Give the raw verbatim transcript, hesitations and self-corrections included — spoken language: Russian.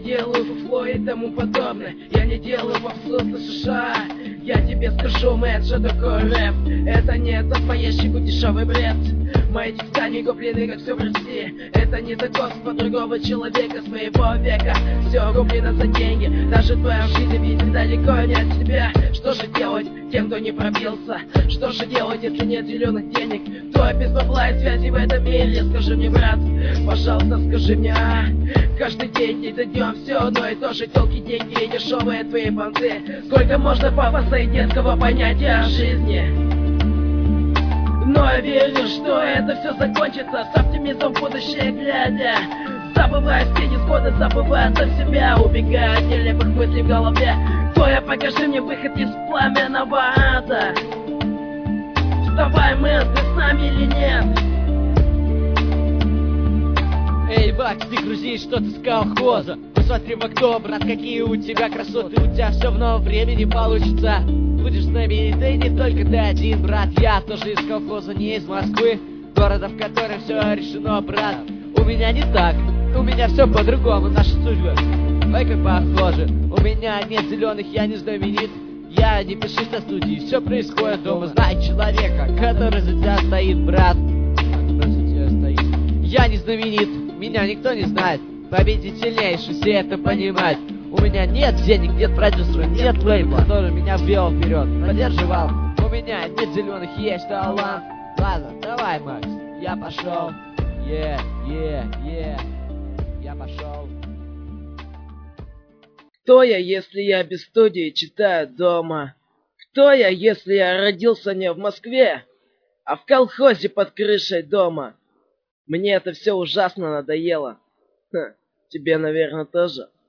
делаю фуфло и тому подобное. Я не делаю попсу для США. Я тебе скажу, мэтт, что такое рэп. Это не тот поящик дешевый бред. Мои текста не куплены, как все в России. Это не закон другого человека с моего века. Все куплено за деньги. Даже твоя жизнь видит далеко не от тебя. Что же делать тем, кто не пробился? Что же делать, если нет зеленых денег? Кто без бабла и связи в этом мире? Скажи мне, брат, пожалуйста, скажи мне, а? Каждый день, день за днем все одно и то же. Телки, деньги и дешевые твои понты. Сколько можно пафоса и детского понятия о жизни? Но я верю, что это все закончится с оптимизмом в будущее глядя. Забывая все несходы, забывая от себя, убегая от нелепых мыслей в голове. Тоя, покажи мне выход из пламенного ада. Вставай, мэн, ты с нами или нет? Эй, Вакс, ты грузишь что-то с колхоза. Посмотри в окно, брат, какие у тебя красоты. У тебя все в новом времени получится. Будешь знаменитый не только ты один, брат. Я тоже из колхоза, не из Москвы, города, в котором все решено, брат. У меня не так, у меня все по-другому, наши судьбы, ой, как похожи. У меня нет зеленых, я не знаменит. Я не пишусь на студии, все происходит дома. Знай человека, который за тебя стоит, брат. Который за тебя стоит. Я не знаменит, меня никто не знает. Победить сильнейший, все это понимают. У меня нет денег, нет продюсера, нет лейбла, который меня ввел вперед, поддерживал. У меня нет зеленых, есть талант. Ладно, давай, Макс, я пошел. Е, е, е, я пошел. Кто я, если я без студии читаю дома? Кто я, если я родился не в Москве, а в колхозе под крышей дома? Мне это все ужасно надоело. Ха, тебе, наверное, тоже.